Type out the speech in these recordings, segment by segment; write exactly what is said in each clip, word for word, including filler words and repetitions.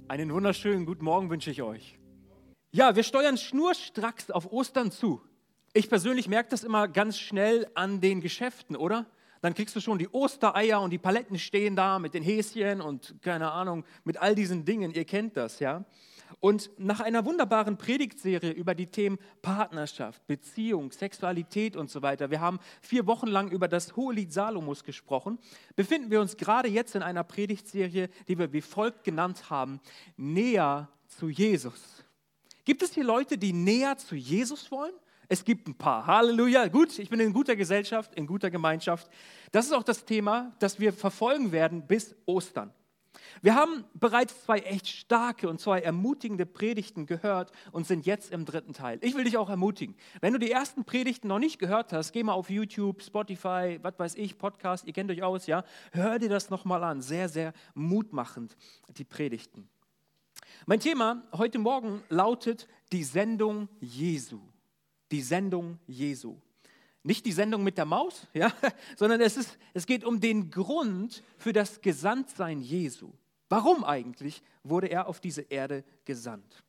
Einen wunderschönen guten Morgen wünsche ich euch. Ja, wir steuern schnurstracks auf Ostern zu. Ich persönlich merke das immer ganz schnell an den Geschäften, oder? Dann kriegst du schon die Ostereier und die Paletten stehen da mit den Häschen und keine Ahnung, mit all diesen Dingen. Ihr kennt das, ja? Und nach einer wunderbaren Predigtserie über die Themen Partnerschaft, Beziehung, Sexualität und so weiter, wir haben vier Wochen lang über das Hohelied Salomos gesprochen, befinden wir uns gerade jetzt in einer Predigtserie, die wir wie folgt genannt haben: Näher zu Jesus. Gibt es hier Leute, die näher zu Jesus wollen? Es gibt ein paar. Halleluja. Gut, ich bin in guter Gesellschaft, in guter Gemeinschaft. Das ist auch das Thema, das wir verfolgen werden bis Ostern. Wir haben bereits zwei echt starke und zwei ermutigende Predigten gehört und sind jetzt im dritten Teil. Ich will dich auch ermutigen. Wenn du die ersten Predigten noch nicht gehört hast, geh mal auf YouTube, Spotify, was weiß ich, Podcast, ihr kennt euch aus, ja? Hör dir das nochmal an. Sehr, sehr mutmachend, die Predigten. Mein Thema heute Morgen lautet die Sendung Jesu. Die Sendung Jesu. Nicht die Sendung mit der Maus, ja, sondern es, ist, es geht um den Grund für das Gesandtsein Jesu. Warum eigentlich wurde er auf diese Erde gesandt?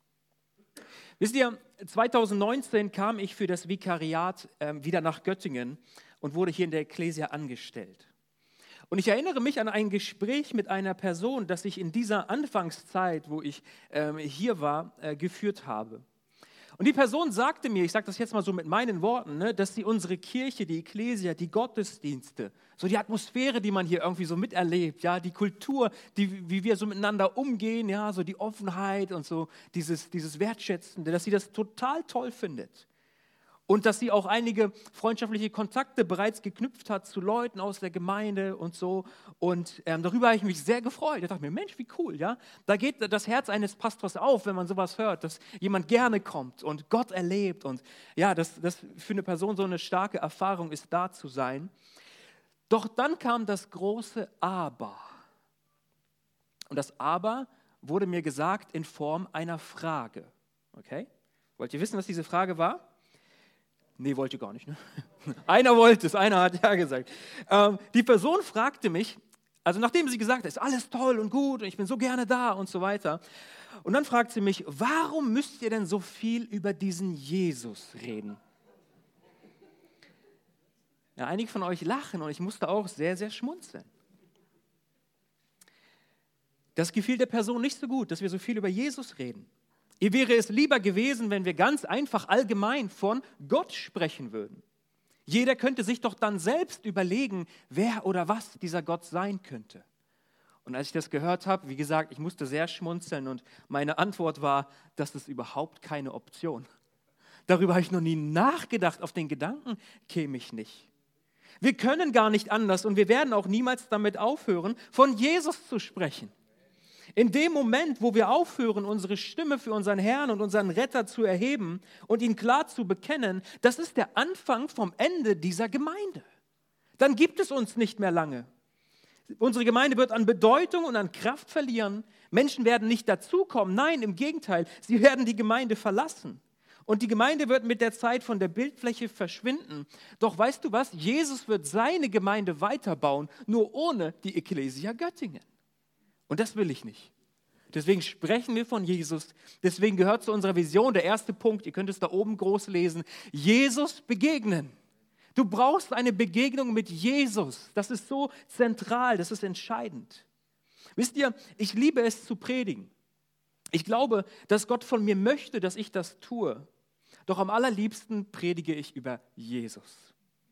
Wisst ihr, zwanzig neunzehn kam ich für das Vikariat äh, wieder nach Göttingen und wurde hier in der Ekklesia angestellt. Und ich erinnere mich an ein Gespräch mit einer Person, das ich in dieser Anfangszeit, wo ich äh, hier war, äh, geführt habe. Und die Person sagte mir, ich sage das jetzt mal so mit meinen Worten, ne, dass sie unsere Kirche, die Ekklesia, die Gottesdienste, so die Atmosphäre, die man hier irgendwie so miterlebt, ja, die Kultur, die, wie wir so miteinander umgehen, ja, so die Offenheit und so dieses, dieses Wertschätzende, dass sie das total toll findet. Und dass sie auch einige freundschaftliche Kontakte bereits geknüpft hat zu Leuten aus der Gemeinde und so. Und ähm, darüber habe ich mich sehr gefreut. Ich dachte mir, Mensch, wie cool, ja. Da geht das Herz eines Pastors auf, wenn man sowas hört, dass jemand gerne kommt und Gott erlebt. Und ja, dass das für eine Person so eine starke Erfahrung ist, da zu sein. Doch dann kam das große Aber. Und das Aber wurde mir gesagt in Form einer Frage. Okay? Wollt ihr wissen, was diese Frage war? Nee, wollte gar nicht. Ne? Einer wollte es, einer hat ja gesagt. Ähm, die Person fragte mich, also nachdem sie gesagt hat, ist alles toll und gut und ich bin so gerne da und so weiter. Und dann fragt sie mich, warum müsst ihr denn so viel über diesen Jesus reden? Ja, einige von euch lachen und ich musste auch sehr, sehr schmunzeln. Das gefiel der Person nicht so gut, dass wir so viel über Jesus reden. Ihr wäre es lieber gewesen, wenn wir ganz einfach allgemein von Gott sprechen würden. Jeder könnte sich doch dann selbst überlegen, wer oder was dieser Gott sein könnte. Und als ich das gehört habe, wie gesagt, ich musste sehr schmunzeln und meine Antwort war, das ist überhaupt keine Option. Darüber habe ich noch nie nachgedacht, auf den Gedanken käme ich nicht. Wir können gar nicht anders und wir werden auch niemals damit aufhören, von Jesus zu sprechen. In dem Moment, wo wir aufhören, unsere Stimme für unseren Herrn und unseren Retter zu erheben und ihn klar zu bekennen, das ist der Anfang vom Ende dieser Gemeinde. Dann gibt es uns nicht mehr lange. Unsere Gemeinde wird an Bedeutung und an Kraft verlieren. Menschen werden nicht dazukommen. Nein, im Gegenteil, sie werden die Gemeinde verlassen. Und die Gemeinde wird mit der Zeit von der Bildfläche verschwinden. Doch weißt du was? Jesus wird seine Gemeinde weiterbauen, nur ohne die Ekklesia Göttingen. Und das will ich nicht. Deswegen sprechen wir von Jesus. Deswegen gehört zu unserer Vision der erste Punkt, ihr könnt es da oben groß lesen, Jesus begegnen. Du brauchst eine Begegnung mit Jesus. Das ist so zentral, das ist entscheidend. Wisst ihr, ich liebe es zu predigen. Ich glaube, dass Gott von mir möchte, dass ich das tue. Doch am allerliebsten predige ich über Jesus.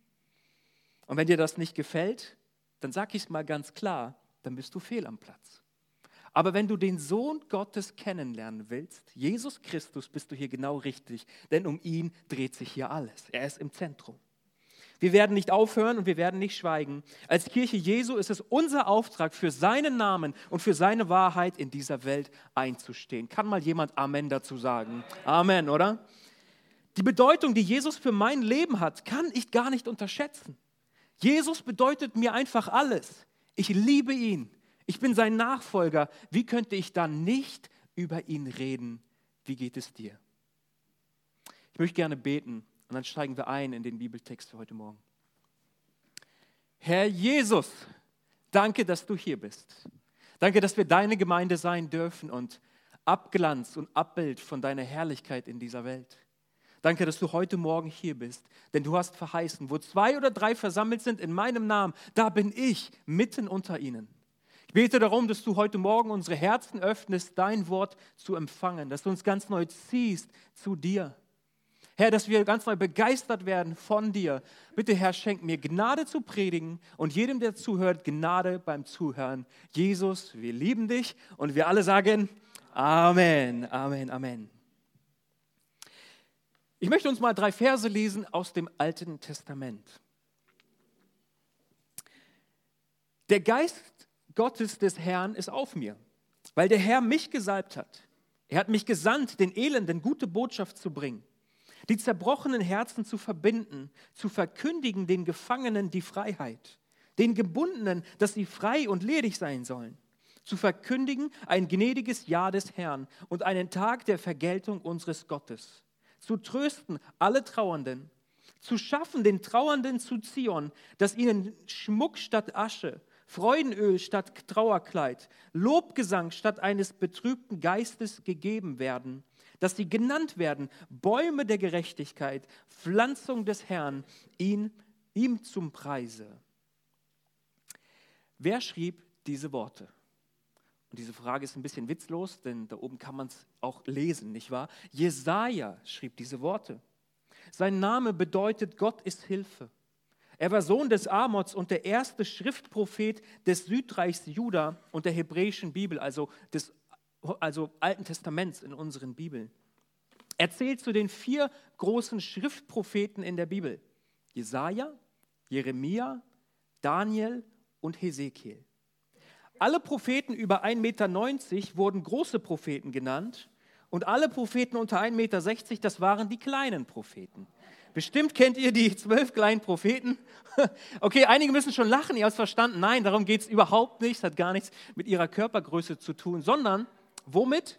Und wenn dir das nicht gefällt, dann sag ich es mal ganz klar, dann bist du fehl am Platz. Aber wenn du den Sohn Gottes kennenlernen willst, Jesus Christus, bist du hier genau richtig, denn um ihn dreht sich hier alles. Er ist im Zentrum. Wir werden nicht aufhören und wir werden nicht schweigen. Als Kirche Jesu ist es unser Auftrag, für seinen Namen und für seine Wahrheit in dieser Welt einzustehen. Kann mal jemand Amen dazu sagen? Amen, oder? Die Bedeutung, die Jesus für mein Leben hat, kann ich gar nicht unterschätzen. Jesus bedeutet mir einfach alles. Ich liebe ihn. Ich bin sein Nachfolger. Wie könnte ich dann nicht über ihn reden? Wie geht es dir? Ich möchte gerne beten und dann steigen wir ein in den Bibeltext für heute Morgen. Herr Jesus, danke, dass du hier bist. Danke, dass wir deine Gemeinde sein dürfen und Abglanz und Abbild von deiner Herrlichkeit in dieser Welt. Danke, dass du heute Morgen hier bist, denn du hast verheißen, wo zwei oder drei versammelt sind in meinem Namen, da bin ich mitten unter ihnen. Ich bete darum, dass du heute Morgen unsere Herzen öffnest, dein Wort zu empfangen, dass du uns ganz neu ziehst zu dir. Herr, dass wir ganz neu begeistert werden von dir. Bitte, Herr, schenk mir Gnade zu predigen und jedem, der zuhört, Gnade beim Zuhören. Jesus, wir lieben dich und wir alle sagen Amen, Amen, Amen. Ich möchte uns mal drei Verse lesen aus dem Alten Testament. Der Geist Gottes des Herrn ist auf mir, weil der Herr mich gesalbt hat. Er hat mich gesandt, den Elenden gute Botschaft zu bringen, die zerbrochenen Herzen zu verbinden, zu verkündigen den Gefangenen die Freiheit, den Gebundenen, dass sie frei und ledig sein sollen, zu verkündigen ein gnädiges Jahr des Herrn und einen Tag der Vergeltung unseres Gottes, zu trösten alle Trauernden, zu schaffen den Trauernden zu Zion, dass ihnen Schmuck statt Asche, Freudenöl statt Trauerkleid, Lobgesang statt eines betrübten Geistes gegeben werden, dass sie genannt werden Bäume der Gerechtigkeit, Pflanzung des Herrn, ihn, ihm zum Preise. Wer schrieb diese Worte? Und diese Frage ist ein bisschen witzlos, denn da oben kann man es auch lesen, nicht wahr? Jesaja schrieb diese Worte. Sein Name bedeutet, Gott ist Hilfe. Er war Sohn des Amoz und der erste Schriftprophet des Südreichs Juda und der hebräischen Bibel, also des also Alten Testaments in unseren Bibeln. Er zählt zu den vier großen Schriftpropheten in der Bibel: Jesaja, Jeremia, Daniel und Hesekiel. Alle Propheten über ein Meter neunzig wurden große Propheten genannt und alle Propheten unter ein Meter sechzig, das waren die kleinen Propheten. Bestimmt kennt ihr die zwölf kleinen Propheten. Okay, einige müssen schon lachen, ihr habt es verstanden. Nein, darum geht es überhaupt nicht. Es hat gar nichts mit ihrer Körpergröße zu tun, sondern womit?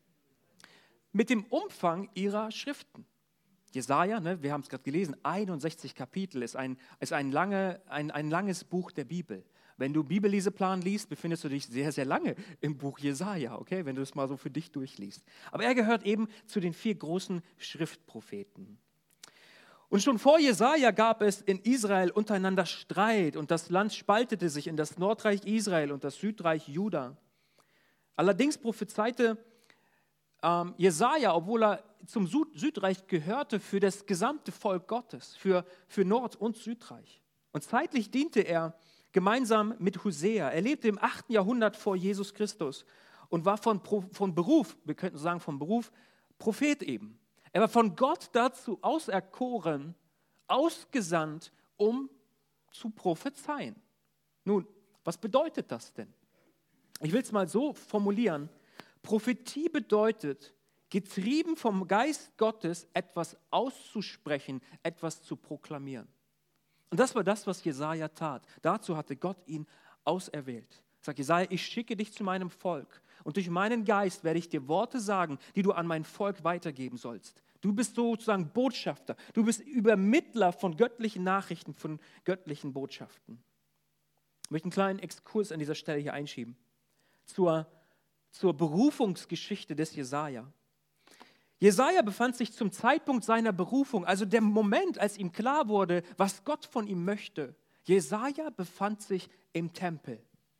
Mit dem Umfang ihrer Schriften. Jesaja, ne, wir haben es gerade gelesen, einundsechzig Kapitel ist, ein, ist ein, lange, ein, ein langes Buch der Bibel. Wenn du Bibelleseplan liest, befindest du dich sehr, sehr lange im Buch Jesaja, okay, wenn du es mal so für dich durchliest. Aber er gehört eben zu den vier großen Schriftpropheten. Und schon vor Jesaja gab es in Israel untereinander Streit und das Land spaltete sich in das Nordreich Israel und das Südreich Juda. Allerdings prophezeite ähm, Jesaja, obwohl er zum Süd- Südreich gehörte, für das gesamte Volk Gottes, für, für Nord- und Südreich. Und zeitlich diente er gemeinsam mit Hosea. Er lebte im achten Jahrhundert vor Jesus Christus und war von, von Beruf, wir könnten sagen von Beruf, Prophet eben. Er war von Gott dazu auserkoren, ausgesandt, um zu prophezeien. Nun, was bedeutet das denn? Ich will es mal so formulieren. Prophetie bedeutet, getrieben vom Geist Gottes etwas auszusprechen, etwas zu proklamieren. Und das war das, was Jesaja tat. Dazu hatte Gott ihn auserwählt. Sagt Jesaja, ich schicke dich zu meinem Volk und durch meinen Geist werde ich dir Worte sagen, die du an mein Volk weitergeben sollst. Du bist sozusagen Botschafter, du bist Übermittler von göttlichen Nachrichten, von göttlichen Botschaften. Ich möchte einen kleinen Exkurs an dieser Stelle hier einschieben zur, zur Berufungsgeschichte des Jesaja. Jesaja befand sich zum Zeitpunkt seiner Berufung, also der Moment, als ihm klar wurde, was Gott von ihm möchte. Jesaja befand sich im Tempel,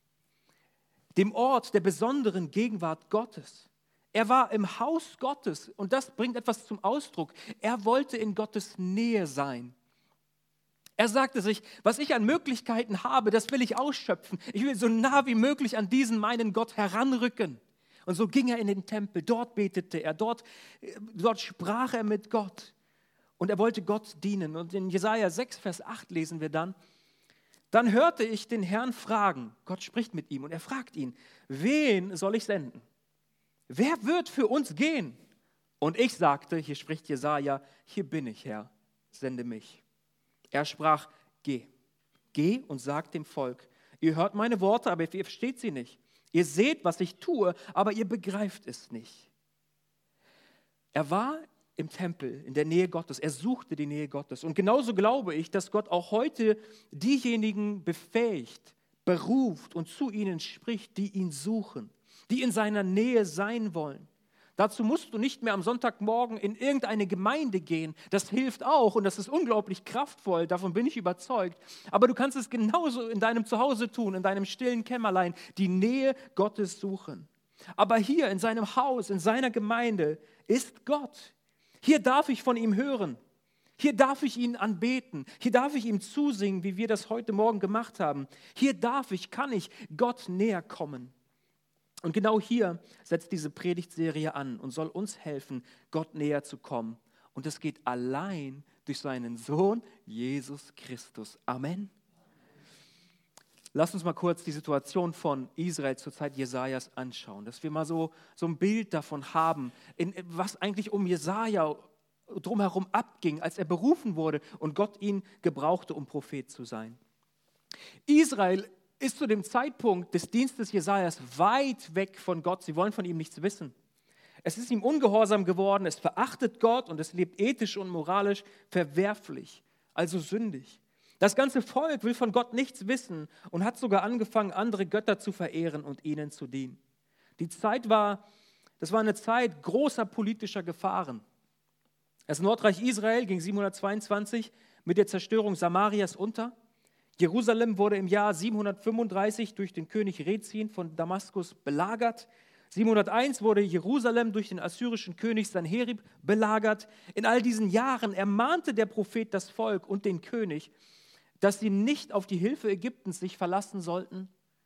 dem Ort der besonderen Gegenwart Gottes. Er war im Haus Gottes und das bringt etwas zum Ausdruck. Er wollte in Gottes Nähe sein. Er sagte sich, was ich an Möglichkeiten habe, das will ich ausschöpfen. Ich will so nah wie möglich an diesen meinen Gott heranrücken. Und so ging er in den Tempel, dort betete er, dort, dort sprach er mit Gott. Und er wollte Gott dienen. Und in Jesaja sechs, Vers acht lesen wir dann, dann hörte ich den Herrn fragen, Gott spricht mit ihm und er fragt ihn, wen soll ich senden? Wer wird für uns gehen? Und ich sagte, hier spricht Jesaja, hier bin ich, Herr, sende mich. Er sprach, geh, geh und sag dem Volk, ihr hört meine Worte, aber ihr versteht sie nicht. Ihr seht, was ich tue, aber ihr begreift es nicht. Er war im Tempel, in der Nähe Gottes. Er suchte die Nähe Gottes. Und genauso glaube ich, dass Gott auch heute diejenigen befähigt, beruft und zu ihnen spricht, die ihn suchen, die in seiner Nähe sein wollen. Dazu musst du nicht mehr am Sonntagmorgen in irgendeine Gemeinde gehen. Das hilft auch und das ist unglaublich kraftvoll, davon bin ich überzeugt. Aber du kannst es genauso in deinem Zuhause tun, in deinem stillen Kämmerlein, die Nähe Gottes suchen. Aber hier in seinem Haus, in seiner Gemeinde ist Gott. Hier darf ich von ihm hören. Hier darf ich ihn anbeten. Hier darf ich ihm zusingen, wie wir das heute Morgen gemacht haben. Hier darf ich, kann ich Gott näher kommen. Und genau hier setzt diese Predigtserie an und soll uns helfen, Gott näher zu kommen. Und es geht allein durch seinen Sohn Jesus Christus. Amen. Lass uns mal kurz die Situation von Israel zur Zeit Jesajas anschauen, dass wir mal so, so ein Bild davon haben, in, was eigentlich um Jesaja drumherum abging, als er berufen wurde und Gott ihn gebrauchte, um Prophet zu sein. Israel ist zu dem Zeitpunkt des Dienstes Jesajas weit weg von Gott. Sie wollen von ihm nichts wissen. Es ist ihm ungehorsam geworden, es verachtet Gott und es lebt ethisch und moralisch verwerflich, also sündig. Das ganze Volk will von Gott nichts wissen und hat sogar angefangen, andere Götter zu verehren und ihnen zu dienen. Die Zeit war, das war eine Zeit großer politischer Gefahren. Das Nordreich Israel ging siebenhundertzweiundzwanzig mit der Zerstörung Samarias unter. Jerusalem wurde im Jahr siebenhundertfünfunddreißig durch den König Rezin von Damaskus belagert. siebenhunderteins wurde Jerusalem durch den assyrischen König Sanherib belagert. In all diesen Jahren ermahnte der Prophet das Volk und den König, dass sie nicht auf die Hilfe Ägyptens sich verlassen sollten.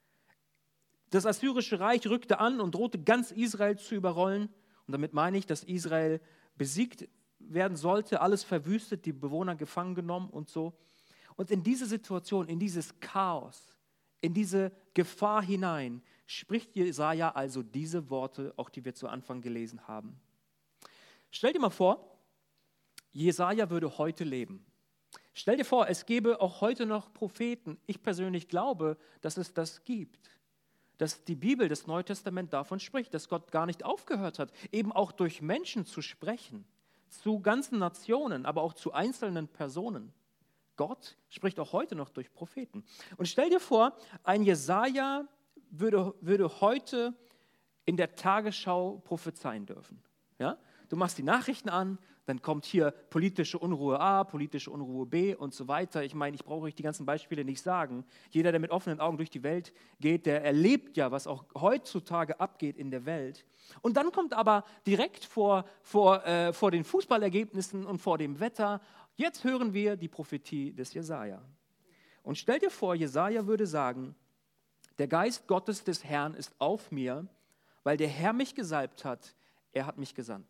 Das assyrische Reich rückte an und drohte ganz Israel zu überrollen. Und damit meine ich, dass Israel besiegt werden sollte, alles verwüstet, die Bewohner gefangen genommen und so. Und in diese Situation, in dieses Chaos, in diese Gefahr hinein, spricht Jesaja also diese Worte, auch die wir zu Anfang gelesen haben. Stell dir mal vor, Jesaja würde heute leben. Stell dir vor, es gäbe auch heute noch Propheten. Ich persönlich glaube, dass es das gibt. Dass die Bibel, das Neue Testament davon spricht, dass Gott gar nicht aufgehört hat, eben auch durch Menschen zu sprechen. Zu ganzen Nationen, aber auch zu einzelnen Personen. Gott spricht auch heute noch durch Propheten. Und stell dir vor, ein Jesaja würde, würde heute in der Tagesschau prophezeien dürfen. Ja? Du machst die Nachrichten an, dann kommt hier politische Unruhe A, politische Unruhe B und so weiter. Ich meine, ich brauche euch die ganzen Beispiele nicht sagen. Jeder, der mit offenen Augen durch die Welt geht, der erlebt ja, was auch heutzutage abgeht in der Welt. Und dann kommt aber direkt vor, vor, äh, vor den Fußballergebnissen und vor dem Wetter, jetzt hören wir die Prophetie des Jesaja. Und stell dir vor, Jesaja würde sagen, der Geist Gottes des Herrn ist auf mir, weil der Herr mich gesalbt hat, er hat mich gesandt.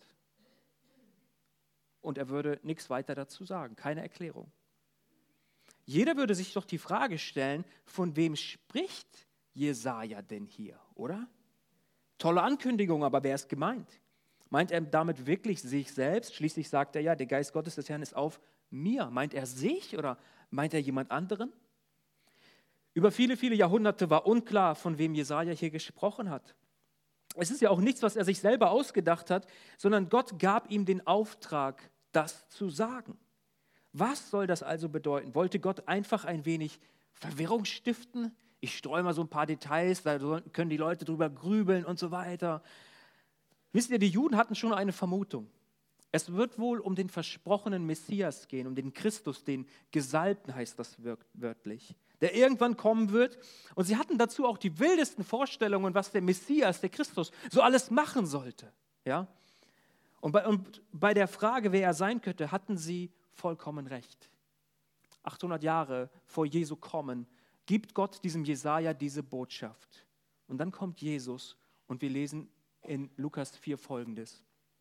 Und er würde nichts weiter dazu sagen, keine Erklärung. Jeder würde sich doch die Frage stellen, von wem spricht Jesaja denn hier, oder? Tolle Ankündigung, aber wer ist gemeint? Meint er damit wirklich sich selbst? Schließlich sagt er ja, der Geist Gottes des Herrn ist auf mir. Meint er sich oder meint er jemand anderen? Über viele, viele Jahrhunderte war unklar, von wem Jesaja hier gesprochen hat. Es ist ja auch nichts, was er sich selber ausgedacht hat, sondern Gott gab ihm den Auftrag, das zu sagen. Was soll das also bedeuten? Wollte Gott einfach ein wenig Verwirrung stiften? Ich streue mal so ein paar Details, da können die Leute drüber grübeln und so weiter. Wisst ihr, die Juden hatten schon eine Vermutung. Es wird wohl um den versprochenen Messias gehen, um den Christus, den Gesalbten heißt das wörtlich, der irgendwann kommen wird. Und sie hatten dazu auch die wildesten Vorstellungen, was der Messias, der Christus, so alles machen sollte. Ja? Und bei, und bei der Frage, wer er sein könnte, hatten sie vollkommen recht. achthundert Jahre vor Jesu Kommen gibt Gott diesem Jesaja diese Botschaft. Und dann kommt Jesus und wir lesen in Lukas vier Folgendes.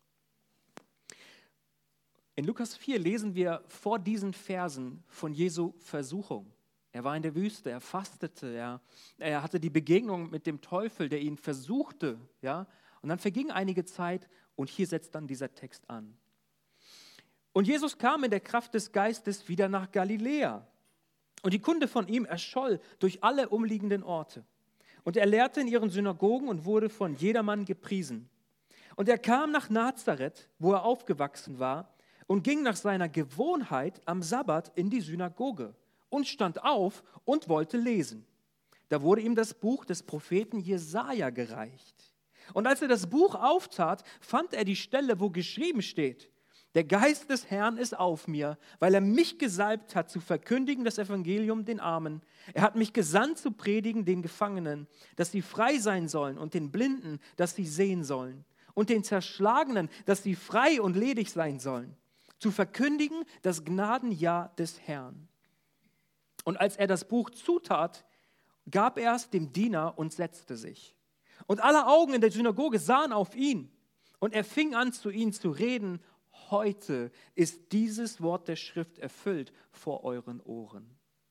In Lukas vier lesen wir vor diesen Versen von Jesu Versuchung. Er war in der Wüste, er fastete, er, er hatte die Begegnung mit dem Teufel, der ihn versuchte. Ja? Und dann verging einige Zeit und hier setzt dann dieser Text an. Und Jesus kam in der Kraft des Geistes wieder nach Galiläa. Und die Kunde von ihm erscholl durch alle umliegenden Orte. Und er lehrte in ihren Synagogen und wurde von jedermann gepriesen. Und er kam nach Nazareth, wo er aufgewachsen war, und ging nach seiner Gewohnheit am Sabbat in die Synagoge und stand auf und wollte lesen. Da wurde ihm das Buch des Propheten Jesaja gereicht. Und als er das Buch auftat, fand er die Stelle, wo geschrieben steht: Der Geist des Herrn ist auf mir, weil er mich gesalbt hat, zu verkündigen das Evangelium den Armen. Er hat mich gesandt, zu predigen den Gefangenen, dass sie frei sein sollen, und den Blinden, dass sie sehen sollen, und den Zerschlagenen, dass sie frei und ledig sein sollen, zu verkündigen das Gnadenjahr des Herrn. Und als er das Buch zutat, gab er es dem Diener und setzte sich. Und alle Augen in der Synagoge sahen auf ihn, und er fing an, zu ihnen zu reden: Heute ist dieses Wort der Schrift erfüllt vor euren Ohren.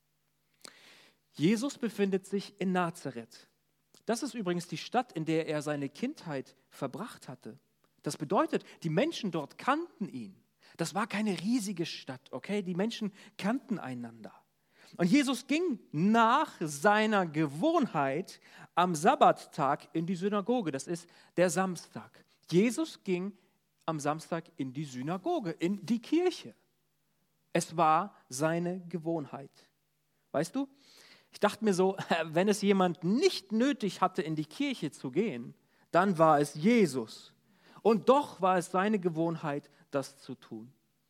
Jesus befindet sich in Nazareth. Das ist übrigens die Stadt, in der er seine Kindheit verbracht hatte. Das bedeutet, die Menschen dort kannten ihn. Das war keine riesige Stadt, okay? Die Menschen kannten einander. Und Jesus ging nach seiner Gewohnheit am Sabbattag in die Synagoge. Das ist der Samstag. Jesus ging am Samstag in die Synagoge, in die Kirche. Es war seine Gewohnheit. Weißt du, ich dachte mir so, wenn es jemand nicht nötig hatte, in die Kirche zu gehen, dann war es Jesus. Und doch war es seine Gewohnheit, das zu tun.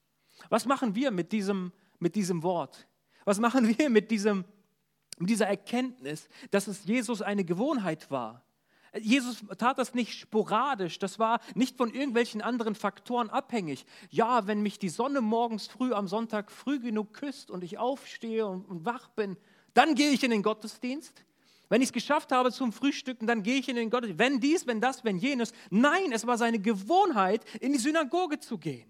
Was machen wir mit diesem, mit diesem Wort? Was machen wir mit, diesem, mit dieser Erkenntnis, dass es Jesus eine Gewohnheit war? Jesus tat das nicht sporadisch, das war nicht von irgendwelchen anderen Faktoren abhängig. Ja, wenn mich die Sonne morgens früh am Sonntag früh genug küsst und ich aufstehe und, und wach bin, dann gehe ich in den Gottesdienst. Wenn ich es geschafft habe zum Frühstücken, dann gehe ich in den Gottesdienst. Wenn dies, wenn das, wenn jenes. Nein, es war seine Gewohnheit, in die Synagoge zu gehen.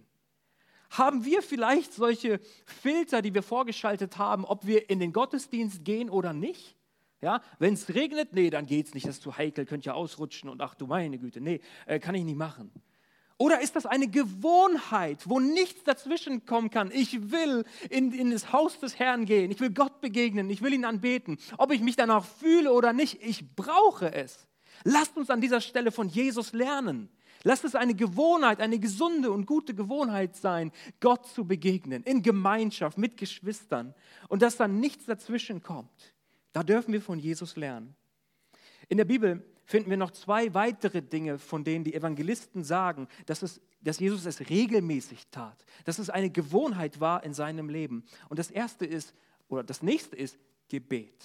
Haben wir vielleicht solche Filter, die wir vorgeschaltet haben, ob wir in den Gottesdienst gehen oder nicht? Ja, wenn es regnet, nee, dann geht es nicht, das ist zu heikel, könnt ja ausrutschen und ach du meine Güte, nee, äh, kann ich nicht machen. Oder ist das eine Gewohnheit, wo nichts dazwischen kommen kann? Ich will in, in das Haus des Herrn gehen, ich will Gott begegnen, ich will ihn anbeten. Ob ich mich danach fühle oder nicht, ich brauche es. Lasst uns an dieser Stelle von Jesus lernen. Lasst es eine Gewohnheit, eine gesunde und gute Gewohnheit sein, Gott zu begegnen, in Gemeinschaft, mit Geschwistern. Und dass dann nichts dazwischen kommt. Da dürfen wir von Jesus lernen. In der Bibel finden wir noch zwei weitere Dinge, von denen die Evangelisten sagen, dass, es, dass Jesus es regelmäßig tat, dass es eine Gewohnheit war in seinem Leben. Und das erste ist, oder das nächste ist Gebet.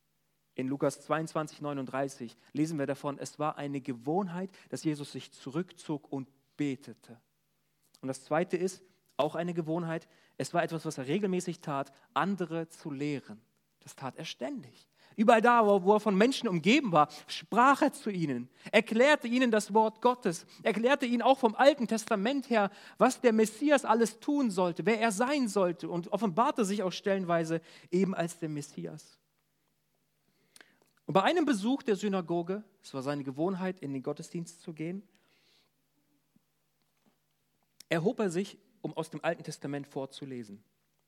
In Lukas zweiundzwanzig, neununddreißig lesen wir davon, es war eine Gewohnheit, dass Jesus sich zurückzog und betete. Und das zweite ist, auch eine Gewohnheit, es war etwas, was er regelmäßig tat, andere zu lehren. Das tat er ständig. Überall da, wo er von Menschen umgeben war, sprach er zu ihnen, erklärte ihnen das Wort Gottes, erklärte ihnen auch vom Alten Testament her, was der Messias alles tun sollte, wer er sein sollte, und offenbarte sich auch stellenweise eben als der Messias. Und bei einem Besuch der Synagoge, es war seine Gewohnheit, in den Gottesdienst zu gehen, erhob er sich, um aus dem Alten Testament vorzulesen.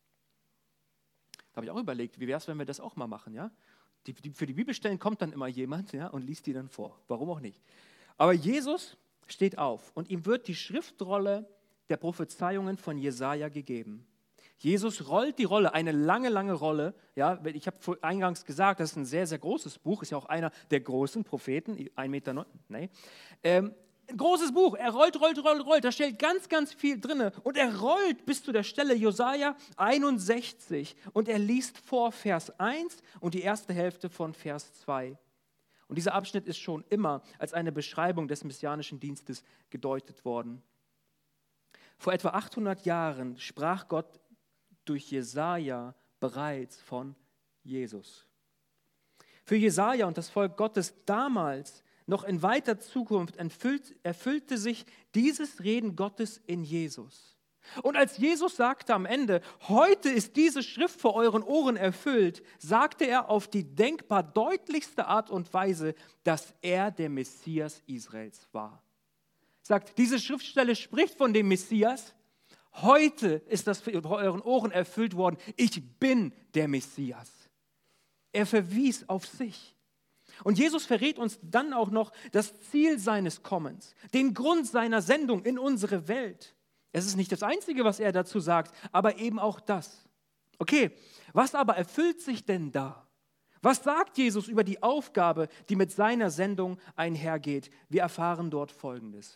Da habe ich auch überlegt, wie wäre es, wenn wir das auch mal machen, ja? Die, die, für die Bibelstellen kommt dann immer jemand, ja, und liest die dann vor. Warum auch nicht? Aber Jesus steht auf und ihm wird die Schriftrolle der Prophezeiungen von Jesaja gegeben. Jesus rollt die Rolle, eine lange, lange Rolle. Ja, ich habe eingangs gesagt, das ist ein sehr, sehr großes Buch, ist ja auch einer der großen Propheten, ein Meter neun, nee. Ähm, ein großes Buch, er rollt, rollt, rollt, rollt, da steht ganz, ganz viel drin. Und er rollt bis zu der Stelle Jesaja einundsechzig und er liest vor Vers eins und die erste Hälfte von Vers zwei. Und dieser Abschnitt ist schon immer als eine Beschreibung des messianischen Dienstes gedeutet worden. Vor etwa achthundert Jahren sprach Gott durch Jesaja bereits von Jesus. Für Jesaja und das Volk Gottes damals, noch in weiter Zukunft, erfüllt, erfüllte sich dieses Reden Gottes in Jesus. Und als Jesus sagte am Ende, heute ist diese Schrift vor euren Ohren erfüllt, sagte er auf die denkbar deutlichste Art und Weise, dass er der Messias Israels war. Sagt, diese Schriftstelle spricht von dem Messias. Heute ist das vor euren Ohren erfüllt worden. Ich bin der Messias. Er verwies auf sich. Und Jesus verrät uns dann auch noch das Ziel seines Kommens, den Grund seiner Sendung in unsere Welt. Es ist nicht das Einzige, was er dazu sagt, aber eben auch das. Okay, was aber erfüllt sich denn da? Was sagt Jesus über die Aufgabe, die mit seiner Sendung einhergeht? Wir erfahren dort Folgendes.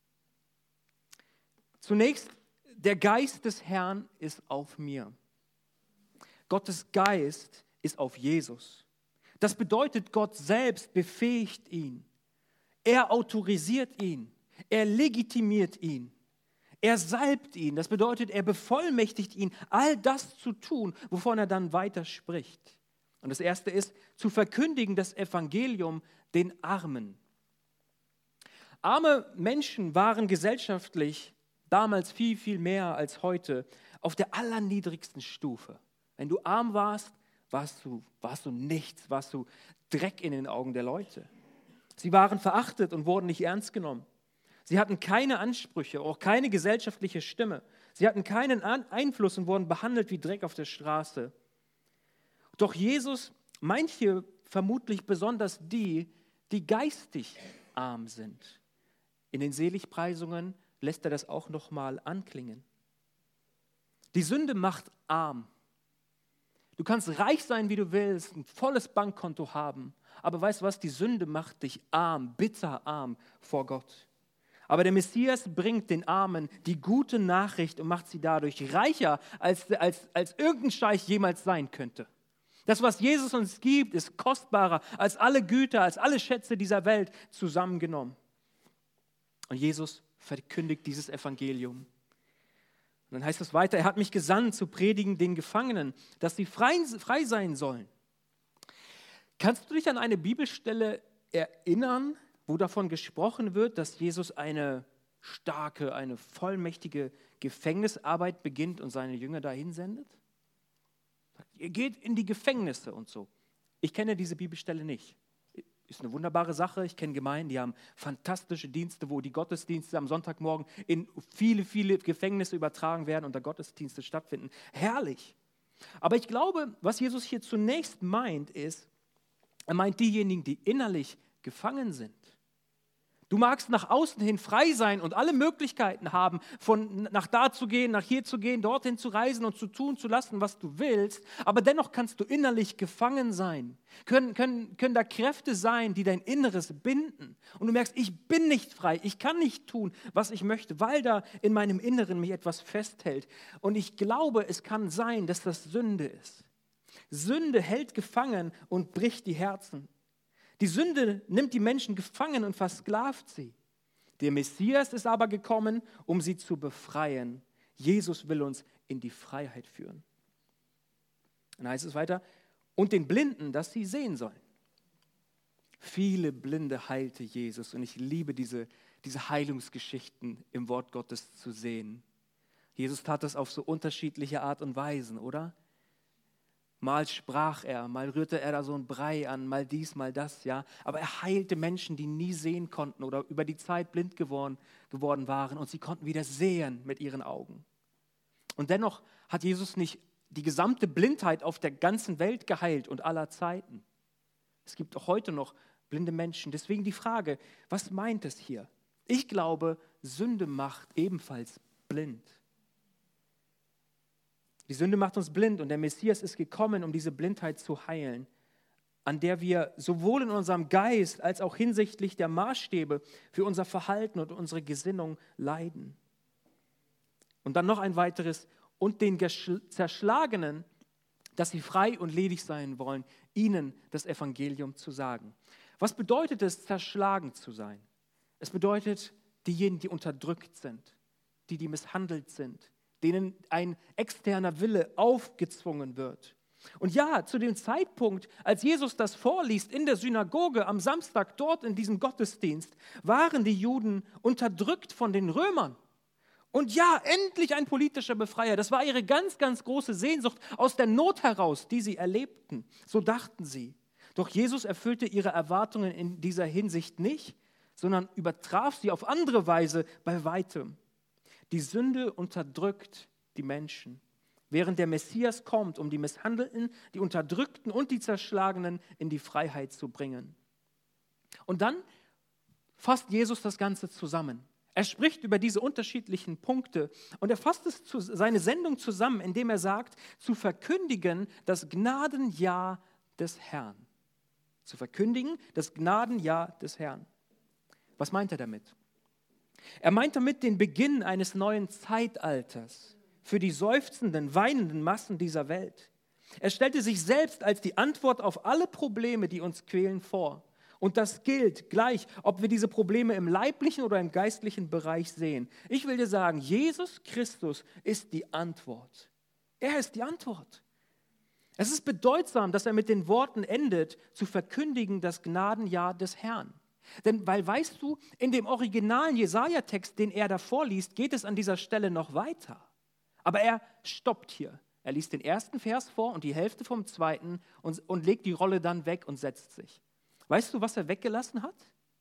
Zunächst, der Geist des Herrn ist auf mir. Gottes Geist ist auf Jesus. Das bedeutet, Gott selbst befähigt ihn. Er autorisiert ihn. Er legitimiert ihn. Er salbt ihn. Das bedeutet, er bevollmächtigt ihn, all das zu tun, wovon er dann weiter spricht. Und das Erste ist, zu verkündigen das Evangelium den Armen. Arme Menschen waren gesellschaftlich damals viel, viel mehr als heute auf der allerniedrigsten Stufe. Wenn du arm warst, warst du, warst du nichts, warst du Dreck in den Augen der Leute. Sie waren verachtet und wurden nicht ernst genommen. Sie hatten keine Ansprüche, auch keine gesellschaftliche Stimme. Sie hatten keinen Einfluss und wurden behandelt wie Dreck auf der Straße. Doch Jesus meint hier vermutlich besonders die, die geistig arm sind. In den Seligpreisungen lässt er das auch nochmal anklingen. Die Sünde macht arm. Du kannst reich sein, wie du willst, ein volles Bankkonto haben, aber weißt du was, die Sünde macht dich arm, bitter arm vor Gott. Aber der Messias bringt den Armen die gute Nachricht und macht sie dadurch reicher, als, als, als irgendein Scheich jemals sein könnte. Das, was Jesus uns gibt, ist kostbarer als alle Güter, als alle Schätze dieser Welt zusammengenommen. Und Jesus verkündigt dieses Evangelium. Und dann heißt es weiter, er hat mich gesandt, zu predigen den Gefangenen, dass sie frei, frei sein sollen. Kannst du dich an eine Bibelstelle erinnern, wo davon gesprochen wird, dass Jesus eine starke, eine vollmächtige Gefängnisarbeit beginnt und seine Jünger dahin sendet? Ihr geht in die Gefängnisse und so. Ich kenne diese Bibelstelle nicht. Ist eine wunderbare Sache. Ich kenne Gemeinden, die haben fantastische Dienste, wo die Gottesdienste am Sonntagmorgen in viele, viele Gefängnisse übertragen werden und da Gottesdienste stattfinden. Herrlich. Aber ich glaube, was Jesus hier zunächst meint, ist, er meint diejenigen, die innerlich gefangen sind. Du magst nach außen hin frei sein und alle Möglichkeiten haben, von nach da zu gehen, nach hier zu gehen, dorthin zu reisen und zu tun, zu lassen, was du willst. Aber dennoch kannst du innerlich gefangen sein. Können, können, können da Kräfte sein, die dein Inneres binden. Und du merkst, ich bin nicht frei, ich kann nicht tun, was ich möchte, weil da in meinem Inneren mich etwas festhält. Und ich glaube, es kann sein, dass das Sünde ist. Sünde hält gefangen und bricht die Herzen. Die Sünde nimmt die Menschen gefangen und versklavt sie. Der Messias ist aber gekommen, um sie zu befreien. Jesus will uns in die Freiheit führen. Dann heißt es weiter, und den Blinden, dass sie sehen sollen. Viele Blinde heilte Jesus und ich liebe diese, diese Heilungsgeschichten im Wort Gottes zu sehen. Jesus tat das auf so unterschiedliche Art und Weisen, oder? Mal sprach er, mal rührte er da so ein Brei an, mal dies, mal das, ja. Aber er heilte Menschen, die nie sehen konnten oder über die Zeit blind geworden, geworden waren und sie konnten wieder sehen mit ihren Augen. Und dennoch hat Jesus nicht die gesamte Blindheit auf der ganzen Welt geheilt und aller Zeiten. Es gibt auch heute noch blinde Menschen. Deswegen die Frage, was meint es hier? Ich glaube, Sünde macht ebenfalls blind. Die Sünde macht uns blind und der Messias ist gekommen, um diese Blindheit zu heilen, an der wir sowohl in unserem Geist als auch hinsichtlich der Maßstäbe für unser Verhalten und unsere Gesinnung leiden. Und dann noch ein weiteres, und den Zerschlagenen, dass sie frei und ledig sein wollen, ihnen das Evangelium zu sagen. Was bedeutet es, zerschlagen zu sein? Es bedeutet, diejenigen, die unterdrückt sind, die, die misshandelt sind, denen ein externer Wille aufgezwungen wird. Und ja, zu dem Zeitpunkt, als Jesus das vorliest in der Synagoge am Samstag dort in diesem Gottesdienst, waren die Juden unterdrückt von den Römern. Und ja, endlich ein politischer Befreier. Das war ihre ganz, ganz große Sehnsucht aus der Not heraus, die sie erlebten. So dachten sie. Doch Jesus erfüllte ihre Erwartungen in dieser Hinsicht nicht, sondern übertraf sie auf andere Weise bei weitem. Die Sünde unterdrückt die Menschen, während der Messias kommt, um die Misshandelten, die Unterdrückten und die Zerschlagenen in die Freiheit zu bringen. Und dann fasst Jesus das Ganze zusammen. Er spricht über diese unterschiedlichen Punkte und er fasst es zu, seine Sendung zusammen, indem er sagt, zu verkündigen das Gnadenjahr des Herrn. Zu verkündigen, das Gnadenjahr des Herrn. Was meint er damit? Er meint damit den Beginn eines neuen Zeitalters für die seufzenden, weinenden Massen dieser Welt. Er stellte sich selbst als die Antwort auf alle Probleme, die uns quälen, vor. Und das gilt gleich, ob wir diese Probleme im leiblichen oder im geistlichen Bereich sehen. Ich will dir sagen, Jesus Christus ist die Antwort. Er ist die Antwort. Es ist bedeutsam, dass er mit den Worten endet, zu verkündigen das Gnadenjahr des Herrn. Denn, weil weißt du, in dem originalen Jesaja-Text, den er davor liest, geht es an dieser Stelle noch weiter. Aber er stoppt hier. Er liest den ersten Vers vor und die Hälfte vom zweiten und, und legt die Rolle dann weg und setzt sich. Weißt du, was er weggelassen hat?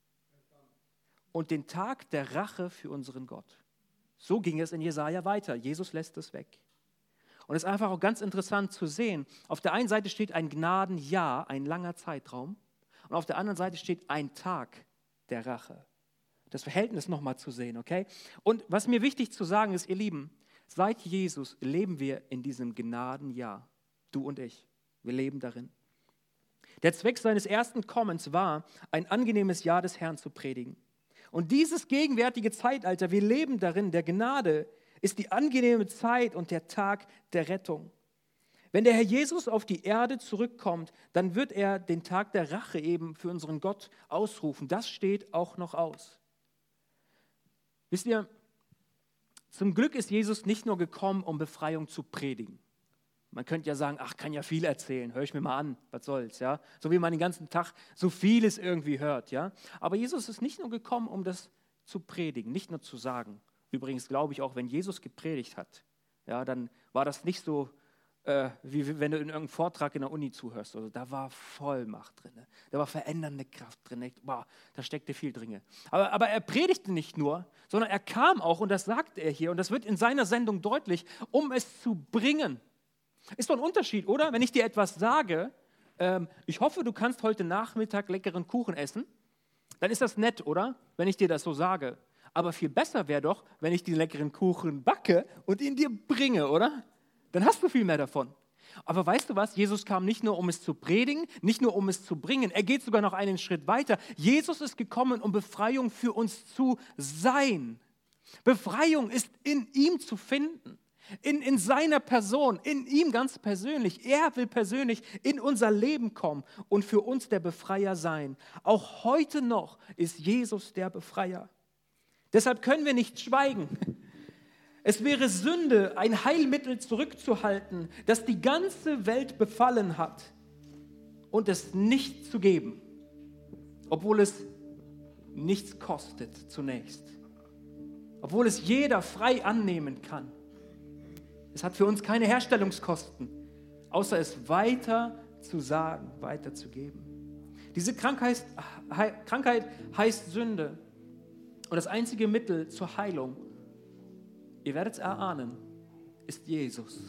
Und den Tag der Rache für unseren Gott. So ging es in Jesaja weiter. Jesus lässt es weg. Und es ist einfach auch ganz interessant zu sehen. Auf der einen Seite steht ein Gnadenjahr, ein langer Zeitraum. Und auf der anderen Seite steht ein Tag der Rache. Das Verhältnis nochmal zu sehen, okay? Und was mir wichtig zu sagen ist, ihr Lieben, seit Jesus leben wir in diesem Gnadenjahr. Du und ich, wir leben darin. Der Zweck seines ersten Kommens war, ein angenehmes Jahr des Herrn zu predigen. Und dieses gegenwärtige Zeitalter, wir leben darin, der Gnade, ist die angenehme Zeit und der Tag der Rettung. Wenn der Herr Jesus auf die Erde zurückkommt, dann wird er den Tag der Rache eben für unseren Gott ausrufen. Das steht auch noch aus. Wisst ihr, zum Glück ist Jesus nicht nur gekommen, um Befreiung zu predigen. Man könnte ja sagen, ach, kann ja viel erzählen, höre ich mir mal an, was soll's, ja? So wie man den ganzen Tag so vieles irgendwie hört, ja? Aber Jesus ist nicht nur gekommen, um das zu predigen, nicht nur zu sagen. Übrigens glaube ich auch, wenn Jesus gepredigt hat, ja, dann war das nicht so, äh, wie wenn du in irgendeinem Vortrag in der Uni zuhörst. Also, da war Vollmacht drin, da war verändernde Kraft drin. Boah, da steckte viel drin. Aber, aber er predigte nicht nur, sondern er kam auch, und das sagt er hier, und das wird in seiner Sendung deutlich, um es zu bringen. Ist doch ein Unterschied, oder? Wenn ich dir etwas sage, ähm, ich hoffe, du kannst heute Nachmittag leckeren Kuchen essen, dann ist das nett, oder? Wenn ich dir das so sage. Aber viel besser wäre doch, wenn ich den leckeren Kuchen backe und ihn dir bringe, oder? Dann hast du viel mehr davon. Aber weißt du was? Jesus kam nicht nur, um es zu predigen, nicht nur, um es zu bringen. Er geht sogar noch einen Schritt weiter. Jesus ist gekommen, um Befreiung für uns zu sein. Befreiung ist in ihm zu finden. In, in seiner Person, in ihm ganz persönlich. Er will persönlich in unser Leben kommen und für uns der Befreier sein. Auch heute noch ist Jesus der Befreier. Deshalb können wir nicht schweigen. Es wäre Sünde, ein Heilmittel zurückzuhalten, das die ganze Welt befallen hat und es nicht zu geben, obwohl es nichts kostet zunächst, obwohl es jeder frei annehmen kann. Es hat für uns keine Herstellungskosten, außer es weiter zu sagen, weiterzugeben. Diese Krankheit, Krankheit heißt Sünde und das einzige Mittel zur Heilung, ihr werdet es erahnen, ist Jesus.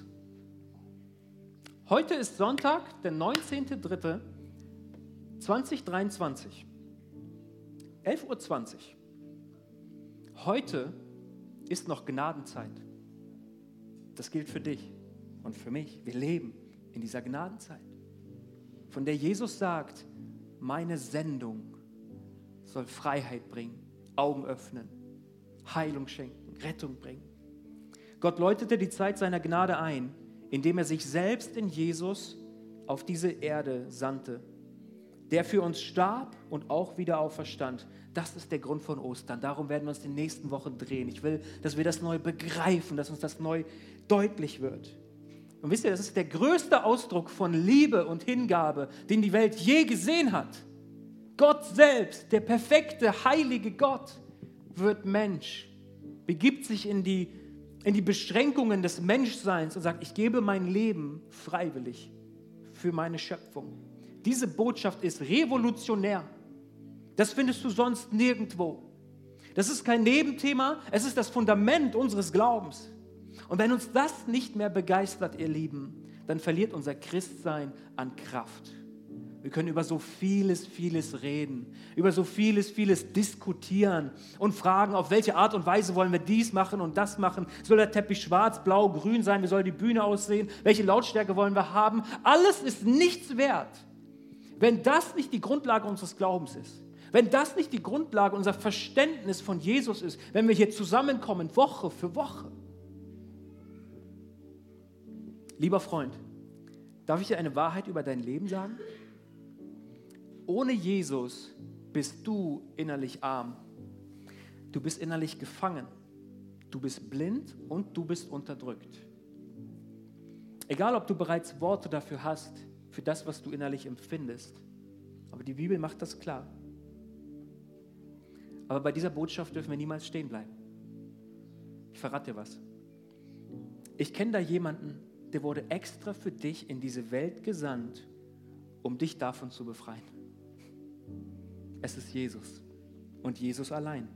Heute ist Sonntag, der neunzehnter dritter zweitausenddreiundzwanzig, elf Uhr zwanzig. Heute ist noch Gnadenzeit. Das gilt für dich und für mich. Wir leben in dieser Gnadenzeit, von der Jesus sagt, meine Sendung soll Freiheit bringen, Augen öffnen, Heilung schenken, Rettung bringen. Gott läutete die Zeit seiner Gnade ein, indem er sich selbst in Jesus auf diese Erde sandte, der für uns starb und auch wieder auferstand. Das ist der Grund von Ostern. Darum werden wir uns in den nächsten Wochen drehen. Ich will, dass wir das neu begreifen, dass uns das neu deutlich wird. Und wisst ihr, das ist der größte Ausdruck von Liebe und Hingabe, den die Welt je gesehen hat. Gott selbst, der perfekte, heilige Gott, wird Mensch, begibt sich in die, in die Beschränkungen des Menschseins und sagt, ich gebe mein Leben freiwillig für meine Schöpfung. Diese Botschaft ist revolutionär. Das findest du sonst nirgendwo. Das ist kein Nebenthema, es ist das Fundament unseres Glaubens. Und wenn uns das nicht mehr begeistert, ihr Lieben, dann verliert unser Christsein an Kraft. Wir können über so vieles, vieles reden, über so vieles, vieles diskutieren und fragen, auf welche Art und Weise wollen wir dies machen und das machen. Soll der Teppich schwarz, blau, grün sein? Wie soll die Bühne aussehen? Welche Lautstärke wollen wir haben? Alles ist nichts wert, Wenn das nicht die Grundlage unseres Glaubens ist, wenn das nicht die Grundlage unser Verständnis von Jesus ist, wenn wir hier zusammenkommen, Woche für Woche. Lieber Freund, darf ich dir eine Wahrheit über dein Leben sagen? Ohne Jesus bist du innerlich arm. Du bist innerlich gefangen. Du bist blind und du bist unterdrückt. Egal, ob du bereits Worte dafür hast, für das, was du innerlich empfindest. Aber die Bibel macht das klar. Aber bei dieser Botschaft dürfen wir niemals stehen bleiben. Ich verrate dir was. Ich kenne da jemanden, der wurde extra für dich in diese Welt gesandt, um dich davon zu befreien. Es ist Jesus und Jesus allein.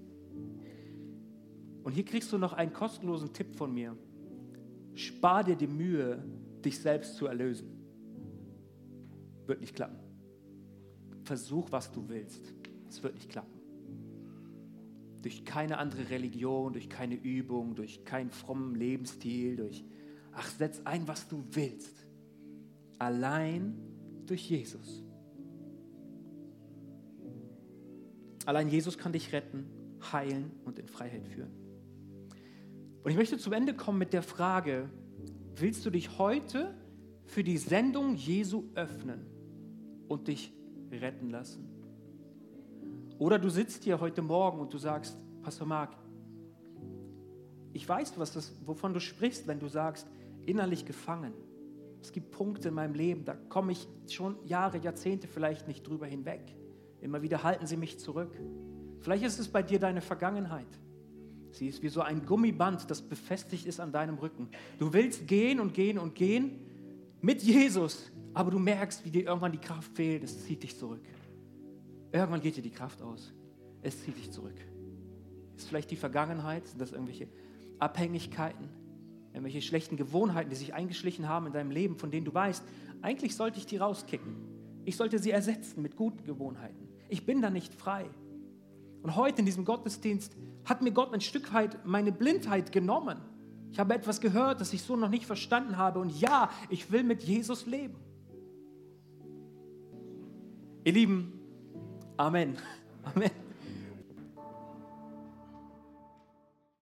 Und hier kriegst du noch einen kostenlosen Tipp von mir. Spar dir die Mühe, dich selbst zu erlösen. Wird nicht klappen. Versuch, was du willst. Es wird nicht klappen. Durch keine andere Religion, durch keine Übung, durch keinen frommen Lebensstil, durch, ach, setz ein, was du willst. Allein durch Jesus. Allein Jesus kann dich retten, heilen und in Freiheit führen. Und ich möchte zum Ende kommen mit der Frage, willst du dich heute für die Sendung Jesu öffnen und dich retten lassen? Oder du sitzt hier heute Morgen und du sagst, Pastor Marc, ich weiß, was das, wovon du sprichst, wenn du sagst, innerlich gefangen. Es gibt Punkte in meinem Leben, da komme ich schon Jahre, Jahrzehnte vielleicht nicht drüber hinweg. Immer wieder halten sie mich zurück. Vielleicht ist es bei dir deine Vergangenheit. Sie ist wie so ein Gummiband, das befestigt ist an deinem Rücken. Du willst gehen und gehen und gehen mit Jesus, aber du merkst, wie dir irgendwann die Kraft fehlt. Es zieht dich zurück. Irgendwann geht dir die Kraft aus. Es zieht dich zurück. Ist vielleicht die Vergangenheit? Sind das irgendwelche Abhängigkeiten? Irgendwelche schlechten Gewohnheiten, die sich eingeschlichen haben in deinem Leben, von denen du weißt, eigentlich sollte ich die rauskicken. Ich sollte sie ersetzen mit guten Gewohnheiten. Ich bin da nicht frei. Und heute in diesem Gottesdienst hat mir Gott ein Stück weit meine Blindheit genommen. Ich habe etwas gehört, das ich so noch nicht verstanden habe. Und ja, ich will mit Jesus leben. Ihr Lieben, Amen. Amen.